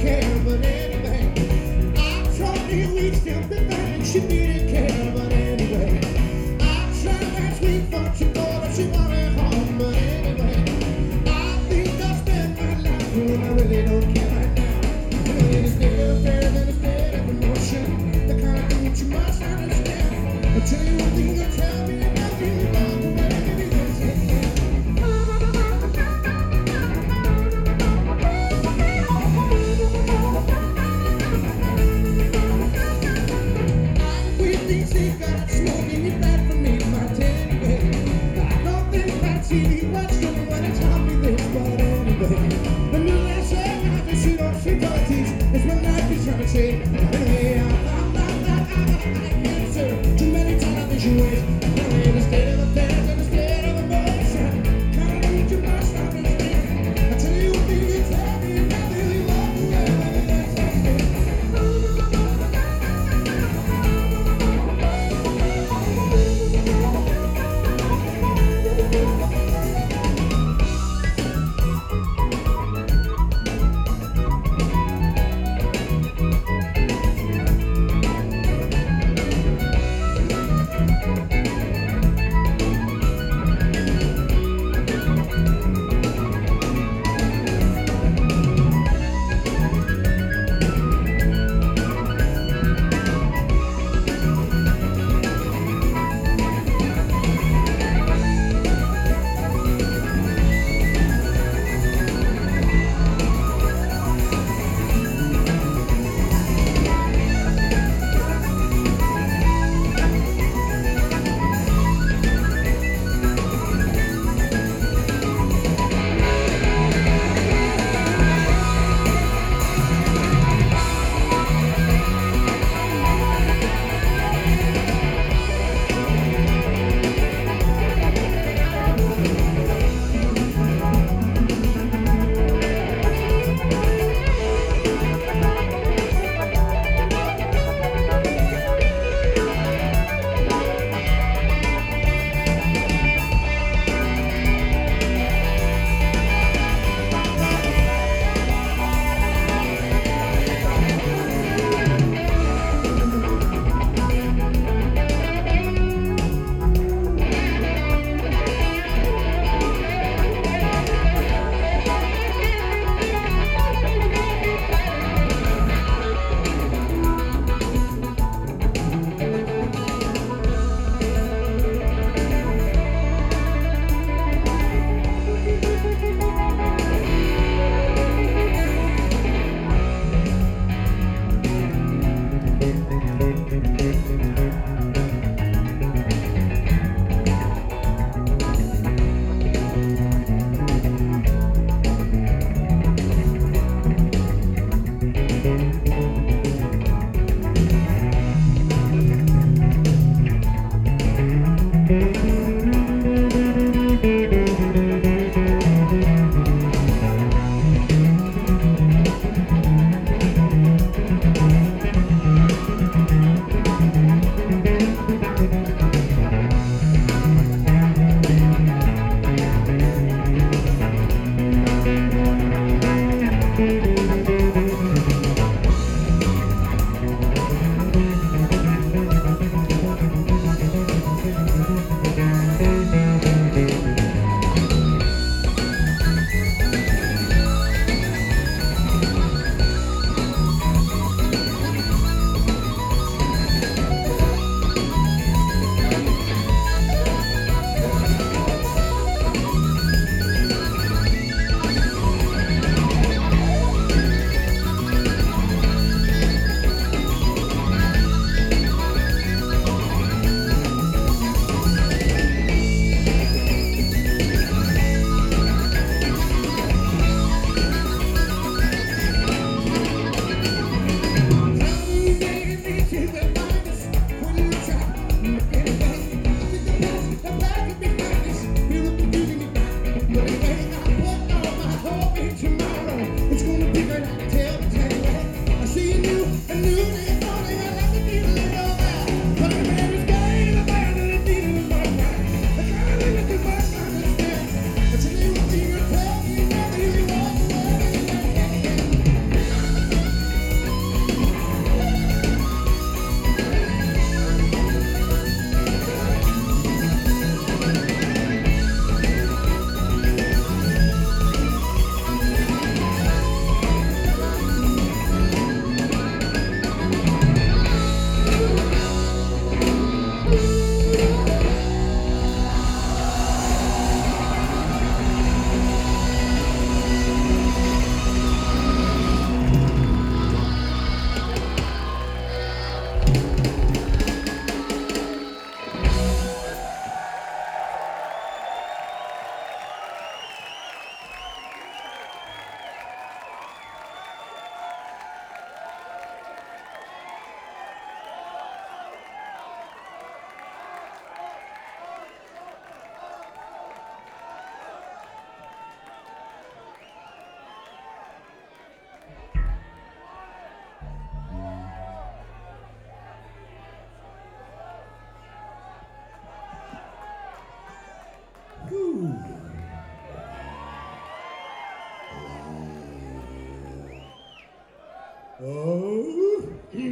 care, but anyway. I tried to reach down the line, she needed care, but anyway. I tried last week, but she told her she wanted home, but anyway. I think I spent my life when I really don't care right now. And it is still fair than a state of emotion, the kind of thing that you must understand. I'll tell you one thing, I tell me about you, about the way it is. TV watching when I tell me this, but anyway. The new last night, she don't see politics. It's my life is trying to say. Anyway, I can't serve too many television ways. Anyway, the state of affairs and the state of emotion. Kind of need you must understand. I tell you what you tell me, and I really love the way Oh,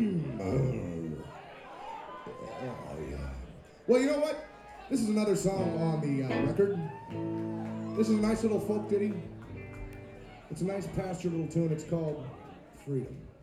yeah. Well, you know what? This is another song on the record. This is a nice little folk ditty. It's a nice pasture little tune. It's called Freedom.